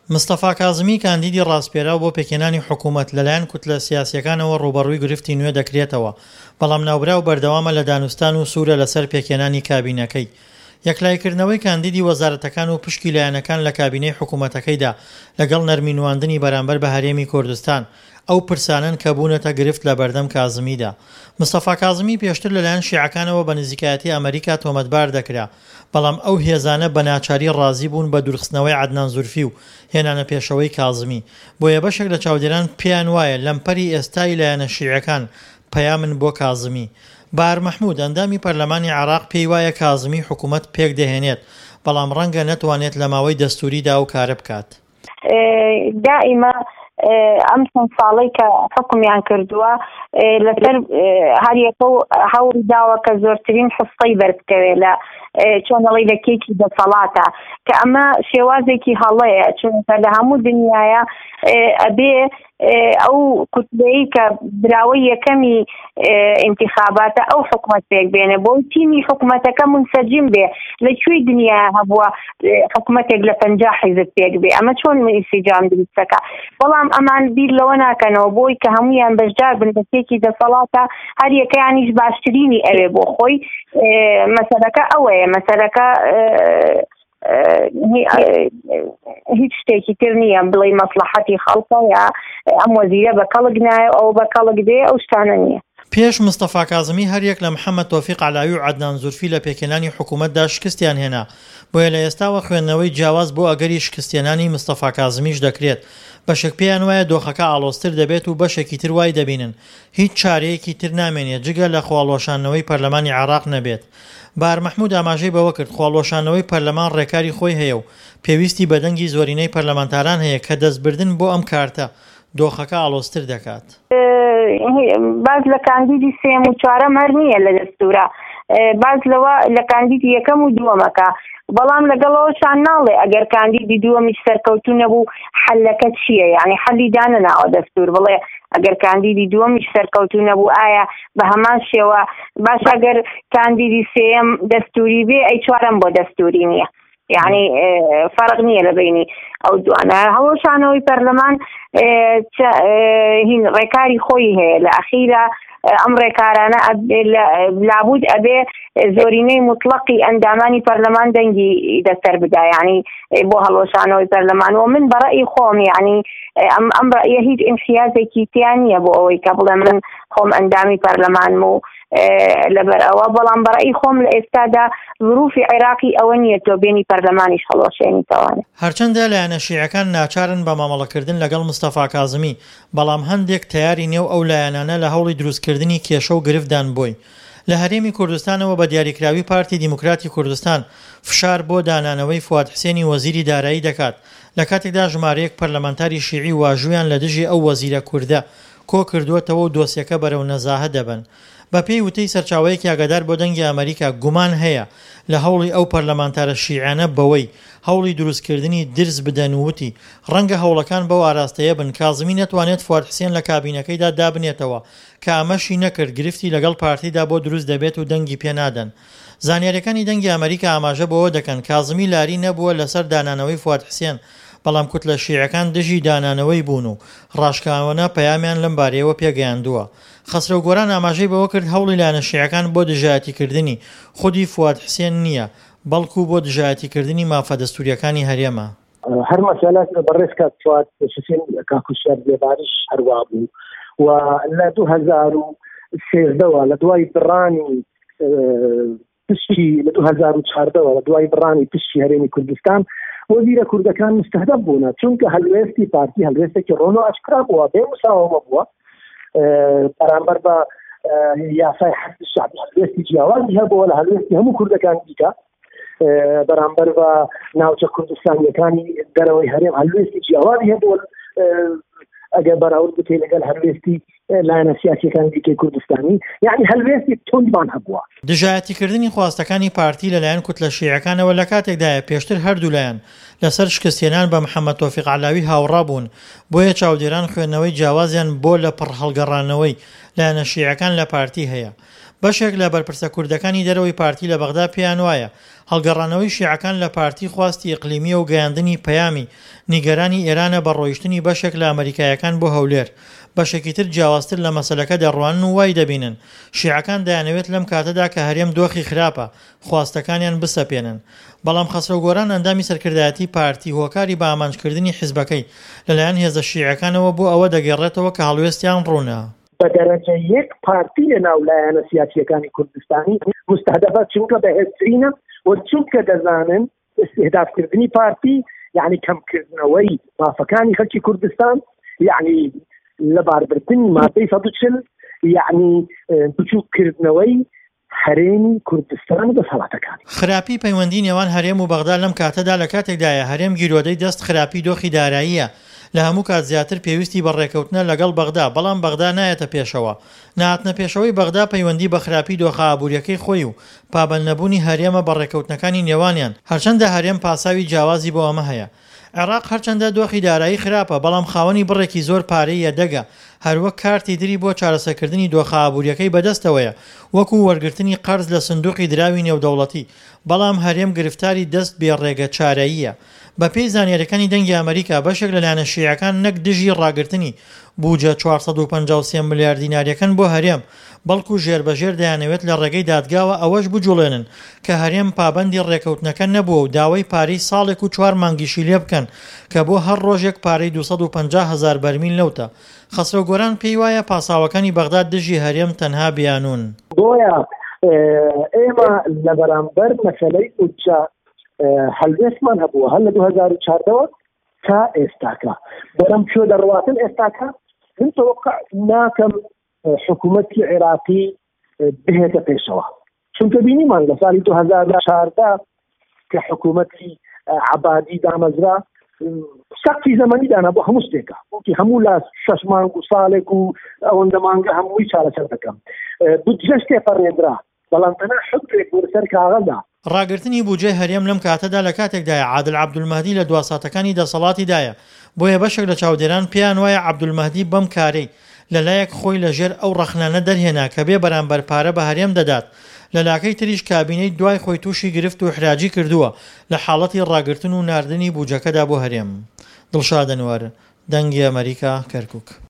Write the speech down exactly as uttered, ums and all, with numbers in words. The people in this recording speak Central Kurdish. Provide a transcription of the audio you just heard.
مستەفا کازمی کاندیدی ڕاستپێرا بۆ پێکێنانی حکوومەت لەلایەن کوتلە سیاسیەکانەوە ڕوبەڕووی گرفتی نوێ دەکرێتەوە، بەڵام ناوبرا و بەردەوامە لە دانوستان و سوورە لەسەر پێکێنانی کابینەکەی. یەکلایکردنەوەی کاندیدی وەزارەتەکان و پشکی لایەنەکان لە کابینەی حکوومەتەکەیدا لەگەڵ نەرمینواندنی بەرامبەر بە هەرێمی کوردستان ئەو پرسانن کە بوونەتە گرفت لە بەردەم کازمیدا. مستەفا کازمی پێشتر لەلایەن شیعەکانەوە بە نزیکایەتی ئەمریکا تۆمەتبار دەکرا، بەڵام ئەو هێزانە بە ناچاری ڕازی بوون بە دوورخستنەوەی عەدنان زولفی و هێنانە پێشەوەی کازمی. بۆیە بەشێک لە چاودێران پێیان وایە لەمپەری ئێستای لایەنە شیعەکان پەیامن بۆ کازمی. بار مەحموود ئەندامی پەرلەمانی عێراق پێی وایە کازمی حکوومەت پێک دەهێنێت، بەڵام ڕەنگە نەتوانێت لە ماوەی دەستوریدا ئەو کارە بکات. دائما ئەم چەند ساڵەی کە حکمیان کردووە لەسەر هەریەکە و هەوڵی داوە کە زۆرترین حستەی بەربکەوێت لە چۆنەڵی لە کێکی دەسەڵاتە، کە ئەمە شێوازێکی هەڵەیە، چونکە لە هەموو دنیاە ئەبێ ئەو کوتلەیە کە براوەی یەکەمی انتخاباتە ئەو حکومەت پێک بێنێ بۆ تیمی حکومەتەکە منسەجم بێ لەکوێی دنیا هەبووە حکومەتێک لە پەنجا حیزب پێک بێ. ئەمە چۆن ئینسیجام دروستەکە؟ بەڵام ئەمان بیر لەوە ناکەنەوە بۆی کە هەمویان بەشدار بن بە کێکی دەسەڵاتە، هەر یەکەیانیش باشترینی ئەوێ بۆ خۆی. مەسەلەکە ئەوەیە، مەسەلەکە هیچ شتێکی تر نییە بڵێ مەسلحەتی خەڵکە یا ئەم وەزیرە بە کەڵک نایە ئەو بە کەڵک دێ، ئەو شتانە نییە. پێش مستەفا کازمی هەریەک لە محەممەد تۆفیق عەلاوی و عەدنان زولفی لە پێکێنانی حکوومەتدا شکستیان هێنا، بۆیە لە ئێستاوە خوێندنەوەی جیاواز بۆ ئەگەری شکستێنانی مستەفا کازمیش دەکرێت. بەشێک پێیان وایە دۆخەکە ئاڵۆزتر دەبێت و بەشێکی تر وای دەبینن هیچ چارەیەکی تر نامێنێت جگە لە خواڵۆشانەوەی پەرلەمانی عێراق نەبێت. بار مەحموود ئاماژەی بەوە کرد خواڵۆشانەوەی پەرلەمان ڕێکاری خۆی هەیە و پێویستی بەدەنگی زۆرینەی پەرلەمانتاران هەیە کە دەستبردن بۆ ئەم کارتە دۆخەکە ئاڵۆزتر دەکات. باز لە کاندیدی سێم و چوارەم هەر نییە لە دەستورە، باز لەوە لە کاندیدی یەکەم و دووەمەکە، بەڵام لەگەڵەوەشان ناڵێ ئەگەر کاندیدی دووەمیش سەرکەوتوو نەبوو حەلەکە چییە؟ یعنی حەلی دانەناوە دەستور بڵێ ئەگەر کاندیدی دووەمیش سەرکەوتوو نەبوو ئایا بە هەمان شێوە باش ئەگەر کاندیدی سێم دەستوری بێ ئەی چوارەم بۆ دەستوری نییە، یعنی فەرق نییە لە بینی ئەو دوانە. هەوڵشانەوەی پەرلەمان هین ڕێکاری خۆی هەیە، لە ئەخیرە ئەم ڕێکارانە لابود ئەبێ زۆرینەی مطلقی ئەندامانی پەرلەمان دەنگی دەسەر بدا، یعنی بۆ هەڵۆشانەوەی پەرلەمانەوە. من بەڕەئی خۆم یعنی ئەم ڕەئیە هیچ ئینفیازێکی تیان نییە بۆ ئەوەی کە بڵێ من خۆم ئەندامی پەرلەمانم و لەبەر ئەوە، بەڵام بەڕەئی خۆم لە ئێستادا ظروفی عێراقی ئەوە نییە تۆ بێنی پەرلەمانیش هەڵۆشێنیتەوە. هەرچەندە لایەنە شیعەکان ناچارن بە مامەڵەکردن لەگەڵ مستەفا کازمی، بەڵام هەندێک تیاری نێو ئەو لایەنانە لە هەوڵی دروستکردنی کێشە و گرفتدان بووی. لە هەرێمی کوردستانەوە بە دیاریکراوی پارتی دیموکراتی کوردستان فشار بۆ دانانەوەی فواد حسێنی وەزیری دارایی دەکات، لە کاتێکدا ژمارەیەک پەرلەمانتاری شیعی واژویان لە دژی ئەو وەزیرە کوردە کۆ کردووەتەوە و دۆسیەکە بەرەو نەزاهە دەبن. بە پێی وتەی سەرچاوەیەکی ئاگادار بۆ دەنگی ئەمریکا گومان هەیە لە هەوڵی ئەو پەرلەمانتارە شیعانە بەوەی هەوڵی دروستکردنی درز بدەن و وتی ڕەنگە هەوڵەکان بەو ئاراستەیە بن کازمی نەتوانێت فواد حسێن لە کابینەکەیدا دابنێتەوە، کە ئەمەشی نەکرد گرفتی لەگەڵ پارتیدا بۆ دروست دەبێت و دەنگی پێنادەن. زانیاریەکانی دەنگی ئەمریکا ئاماژە بەوە دەکەن کازمی لاری نەبووە لەسەر دانانەوەی فواد حسێن، بەڵام کوتلە شیعەکان دژی دانانەوەی بوون و ڕاشکاوانە پەیامیان لەم بارەیەوە پێگەیاندووە. خەسرە و گۆران ئاماژەی بەوە کرد هەوڵی لایەنە شیعەکان بۆ دژایەتیکردنی خودی فواد حسێن نییە، بەڵکو بۆ دژایەتیکردنی مافە دەستوریەکانی هەرێمە. هەر مەسەلات بەڕێز کات فواد حسێن کاکوشار بێباریش هەروە بوو و لە دوو هەزار و سێزدەوە لە دوای بڕانی پشتی لە دوو هەزار و چواردەوە لە دوای بڕانی پشتی هەرێمی کوردستان وەزیرە کوردەکان مستهدەف بوون، چونکە هەلوێستی پارتی هەلوێستێکی ڕۆن و ئاشکرا بووە، بێ مساومە بووە بەرامبەر بە یاسای حەقی شەعبی، هەلوێستی جیاوازی هەبووە لە هەلوێستی هەموو کوردەکان دیکە بەرامبەر بە ناوچە کوردستانیەکانی دەرەوەی هەرێم هەلوێستی جیاوازی هەبووە ئەگەر بەراورد بکەی لەگەڵ هەلوێستی لایەنە سیاسیەکانی دیکەی کوردستانی، یعنی هەلوێستی توندمان هەبووە. دژایەتیکردنی خواستەکانی پارتی لەلایەن کوتلە شیعەکانەوە لە کاتێکدایە پێشتر هەردوو لایەن لەسەر شکستێنان بە محەممەد تۆفیق عەلاوی هاوڕا بوون، بۆیە چاودێران خوێندنەوەی جیاوازیان بۆ لە پڕ هەڵگەڕانەوەی لایەنە شیعەکان لە پارتی هەیە. بەشێک لە بەرپرسە کوردەکانی دەرەوەی پارتی لە بەغدا پێیان وایە هەڵگەڕانەوەی شیعەکان لە پارتی خواستی ئیقلیمیە و گەیاندنی پەیامی نیگەرانی ئێرانە بە ڕۆیشتنی بەشێک لە ئەمریکایەکان بۆ هەولێر. بەشێکی تر جیاوازتر لە مەسەلەکە دەڕوانن و وای دەبینن شیعەکان دەیانەوێت لەم کاتەدا کە هەرێم دۆخی خراپە خواستەکانیان بسەپێنن. بەڵام خەسرە گۆران ئەندامی سەرکردایەتی پارتی هۆکاری بە ئامانجکردنی حیزبەکەی لەلایەن هێزە شیعەکانەوە بۆ ئەوە دەگەڕێتەوە کە هەڵوێستیان ڕوونە. بە دەرەجە یەک پارتی لە ناولایەنە سیاسیەکانی کوردستانی مستهدەفە چونکە بەهێزترینە و چونکە دەزانن استهدافکردنی پارتی یعنی کەمکردنەوەی مافەکانی خەڵکی کوردستان، یعنی لەباربردنی مادەی سەد و چل، یعنی بچووکردنەوەی هەرێمی کوردستان و دەسەڵاتەکانی. خراپی پەیوەندی نێوان هەرێم و بەغدا لەم کاتەدا لە کاتێکدایە هەرێم گیرۆدەی دەست خراپی دۆخی داراییە لە هەموو کات زیاتر پێویستی بە ڕێکەوتنە لەگەڵ بەغدا، بەڵام بەغدا نایەتە پێشەوە. نهاتنە پێشەوەی بەغدا پەیوەندی بە خراپی دۆخە ئابوووریەکەی خۆی و پابەند نەبوونی هەرێمە بە ڕێکەوتنەکانی نێوانیان، هەرچەندە هەرێم پاساوی جیاوازی بۆ ئەمە هەیە. عێراق هەرچەندە دۆخی دارایی خراپە بەڵام خاوەنی بڕێکی زۆر پارەی یەدەگە، هەروەک کارتی دری بۆ چارەسەرکردنی دۆخە ئابوووریەکەی بەدەستەوەیە وەکو وەرگرتنی قەرز لە سندوقی دراوی نێودەوڵەتی، بەڵام هەرێم گرفتاری دەست بێ ڕێگە چارەییە. بە پێی زانیاریەکانی دەنگی ئەمریکا بەشێک لەلایەنە شیعەکان نەک دژی ڕاگرتنی بوجە چوارسەد و پەنجا و سێ ملیار دیناریەکان بۆ هەرێم، بەڵکو ژێربەژێر دەیانەوێت لە ڕێگەی دادگاوە ئەوەش بجوڵێنن کە هەرێم پابەندی ڕێکەوتنەکە نەبووە و داوای پارەی ساڵێک و چوار مانگیشی لێ بکەن کە بۆ هەر ڕۆژێک پارەی دووسەد و پەنجا هەزار بەرمیل لەوتە. خەسرە گۆران پێی وایە پاساوەکانی بەغدا دژی هەرێم تەنها بیانون. بۆیە ئێمە لە بەرامبەر مەسەلەی بودجە هەڵوێستمان هەبووە هەر لە دوو هەزار و چواردەوە تا ئێستاکە بەرەم چۆ دەڕواتن ئێستاکە من تەوەقع ناکەم حکوومەتی عێراقی بهێتە پێشەوە، چونکە بینیمان لە ساڵی دوو هەزار و چواردە کە حکوومەتی عەبادی دامەزرا سەقفی زەمەنی دانا بۆ هەموو شتێکە، وەکی هەموو لە شەش مانگ و ساڵێک و ئەوەندە مانگە هەمووی چارەسەر دەکەم. بودجەش تێپەڕێدرا بەڵام تەنها حکرێک بۆ لەسەر کاغەدا. ڕاگررتنی بودجەی هەرێم لەم کاتەدا لە کاتێکدایە عادل عەبدولمەهدی لە دواساتەکانی دەسەڵاتیدایە، بۆیە بەشێک لە چاودێران پێیان وایە عەبدولمەهدی بەم کارەی لەلایەک خۆی لەژێر ئەو ڕەخنانە دەرهێنا کە بێ بەرامبەر پارە بە هەرێم دەدات، لە لاکەی تریش کابینەی دوای خۆی تووشی گرفت و حراجی کردووە لە حاڵەتی ڕاگررتن و ناردنی بودجەکەدا بۆ هەرێم. دڵشاد ئەنوەر، دەنگی ئەمریکا، کەرکووک.